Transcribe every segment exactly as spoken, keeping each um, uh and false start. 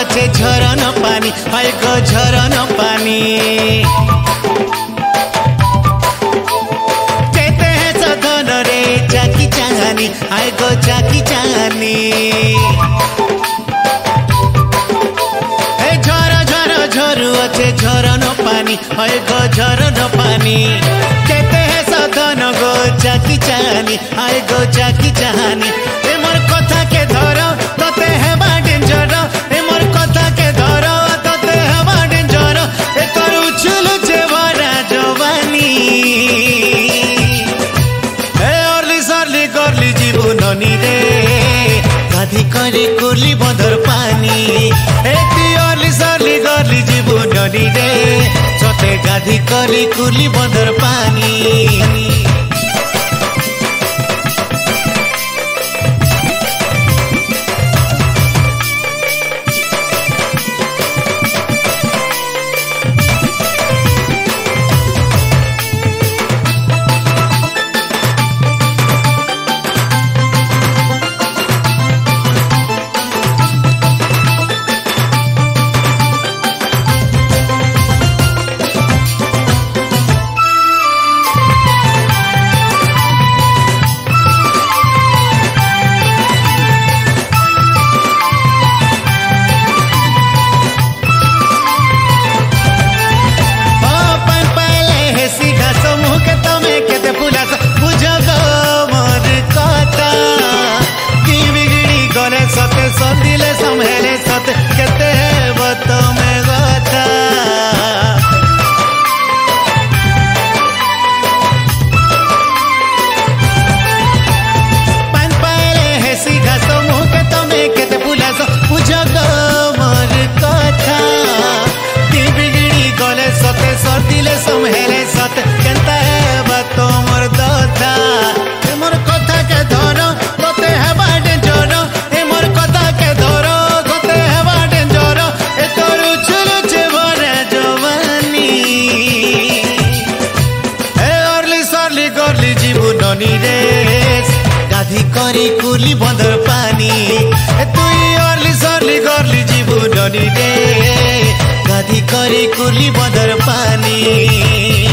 अच्छे झरन पानी हाय गो झरन पानी कहते हैं सधन रे चाकी चाहानी हाय गो चाकी चाहानी झर झर झरू अच्छे झरन पानी हाय गो झरन पानी कहते हैं सधन गो चाकी चाहानी हाय गो चाकी चाहानी ए मोर कथा के धर तते हेबा डेंजर ए मोर कथा के धर तते हेबा डेंजर ए तोर उछल छे भरा जवानी ए अर्ली सरली करली जीवननी रे गाधी करे कुली बंदर पानी ए ती अर्ली सरली करली जीवननी रे छोटे गाधी करी कुली बंदर पानी सदिले संभले सत कहते हैं बत में गाता पान पाले है सीधा सो मुँह के तमें कहते भूला सो पूजा गो मोर कथा दिल बिगड़ी गले सते सदिले संभले सत कहते हैं बत मोर दथा मोर कथा के धरो तते है बाडे जोरो गाधी करी कुली बंदर पानी तुई अर्ली सरली करली जीवननी रे गाधी करी कुली बंदर पानी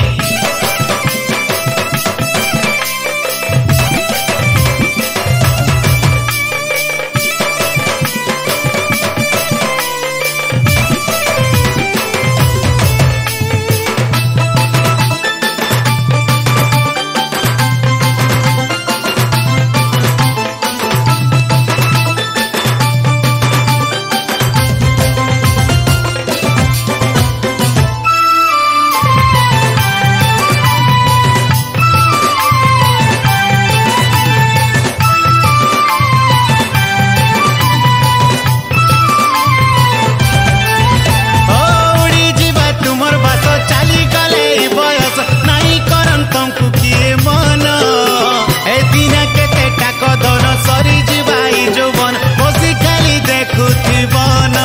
सरी जीवाई जोबन बसी खाली देखुथी बन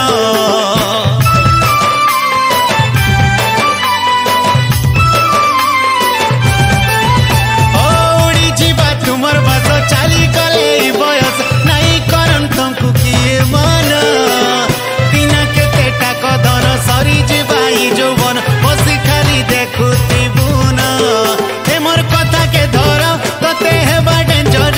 ओड़ी जीवा तुमर बस चाली गले बयस नहीं करन तुमको किए मन दिना के तेटा कदन सरी जीवाई जोबन बसी खाली देखुथी बन ए मोर कथा के धर तते हेबा डेंजर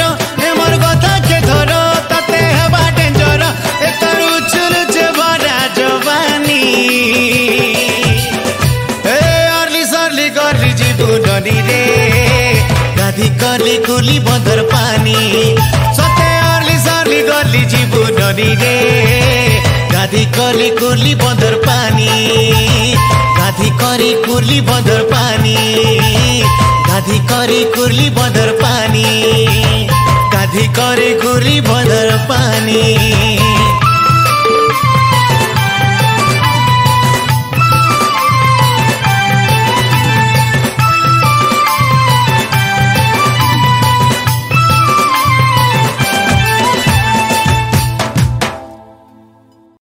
गाधी करली कुली बंदर पानी सते अर्ली सरली करली जीवननी रे गाधी करली कुली बंदर पानी गाधी करी कुली बंदर पानी गाधी करी कुली बंदर पानी गाधी करे कुली बंदर पानी।